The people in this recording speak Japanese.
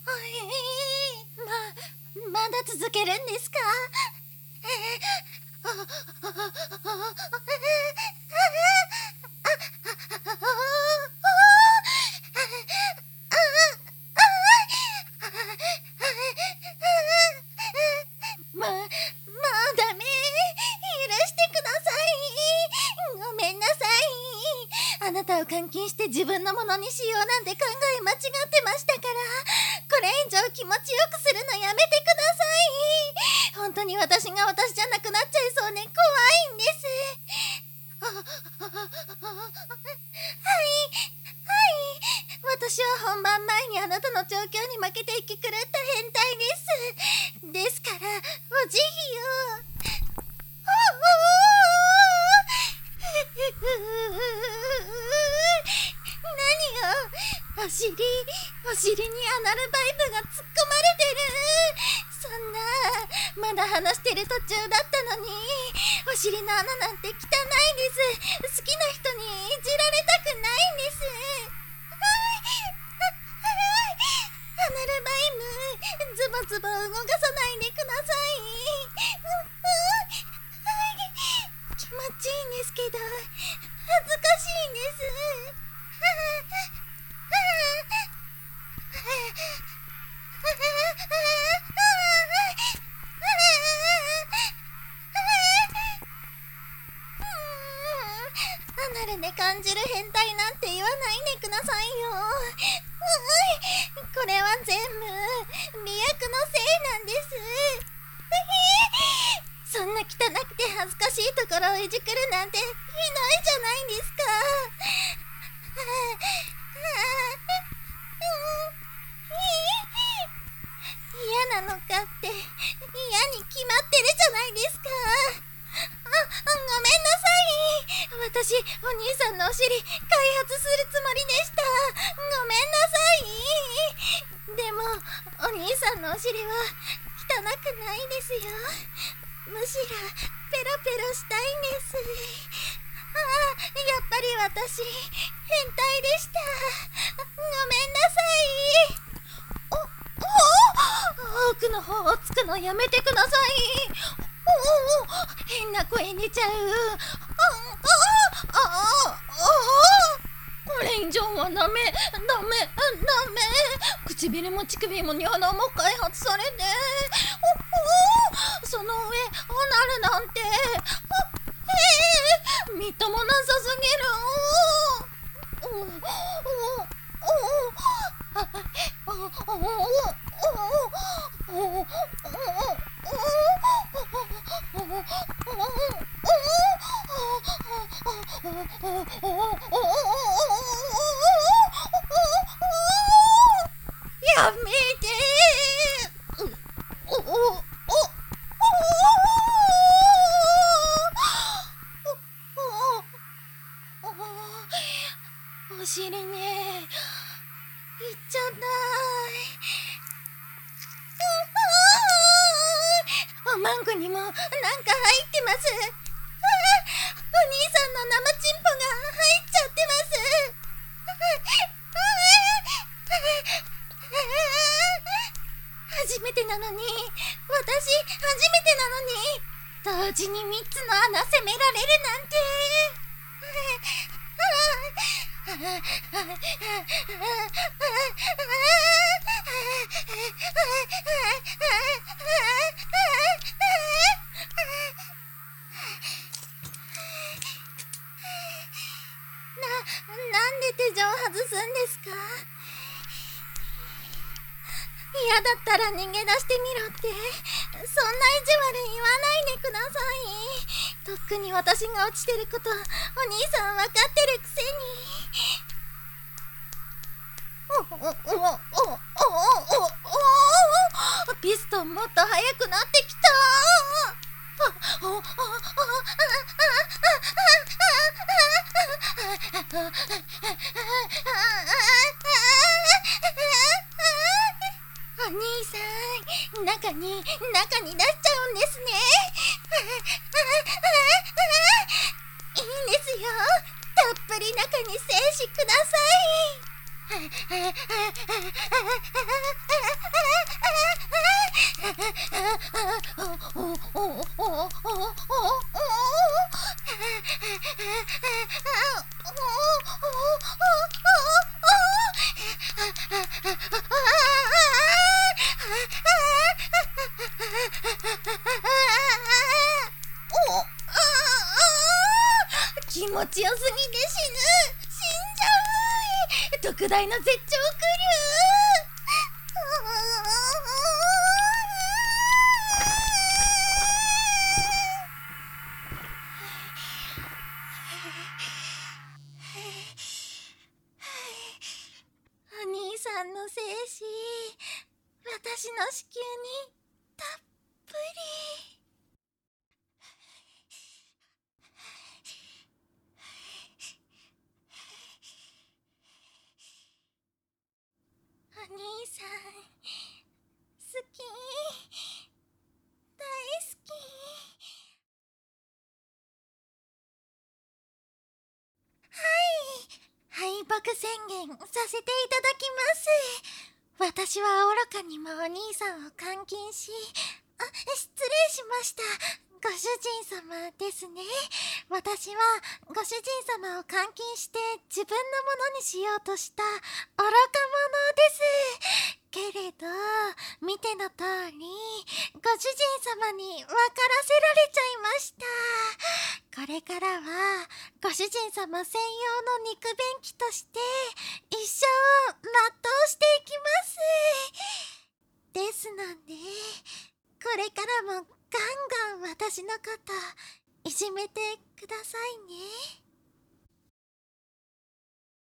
まだ続けるんですか？ダメ。許してください。ごめんなさい。あなたを監禁して自分のものにしようなんて考え間違ってましたから、これ以上気持ちよくするのやめてください。本当に私が私じゃなくなっちゃいそうね。怖いんです。私は本番前にあなたの状況に負けて生き狂った変態です。ですから、お慈悲を。何よ、お尻にアナルバイブが突っ込まれてる。そんな、まだ話してる途中だったのに、お尻の穴なんて汚いです。好きな人にいじられたくないんです。アナルバイブ、ズボズボ動かさないでください。気持ちいいんですけど、恥ずかしいんです。アナルで感じる変態なんて言わないでくださいよ。これは全部美薬のせいなんです。そんな汚くて恥ずかしいところをいじくるなんてひどいじゃないですか。嫌なのかって嫌に決まってるじゃないですか。ごめんなさい。私、お兄さんのお尻開発するつもりでした。ごめんなさい。でもお兄さんのお尻は汚くないですよ。むしろペロペロしたいんです。やっぱり私変態でした。ごめんなさい。奥の方をつくのやめてください。変な声出ちゃう。これ以上はダメ。唇も乳首も尿道も開発されて、その上おなるなんて、みっともなさすぎる。やめて。お尻ね、いっちゃった。おまんこにもなんか入ってます。お兄さんの生チンポが入っちゃってます。初めてなのに、私初めてなのに、同時に3つの穴攻められるなんて。なんで手錠を外すんですか？嫌だったら逃げ出してみろって、そんな意地悪言わないでください。とっくに私が落ちてることお兄さん分かってるくせに。ピストンもっと速くなってきた。お兄さん、中に出しちゃうんですね。いいんですよ。たっぷり中に精子ください。 気持ちよすぎて死ぬ。死んじゃう。特大の絶頂クリュー。お兄さんの精子、私の子宮にたっぷり。お兄さん、好き、大好き。敗北宣言させていただきます。私は愚かにもお兄さんを監禁し、失礼しました。ご主人様ですね。私はご主人様を監禁して自分のものにしようとした愚か者です。けれど、見ての通り、ご主人様に分からせられちゃいました。これからは、ご主人様専用の肉便器として、一生を全うしていきます。ですので、これからもガンガン私のこと、いじめてくださいね。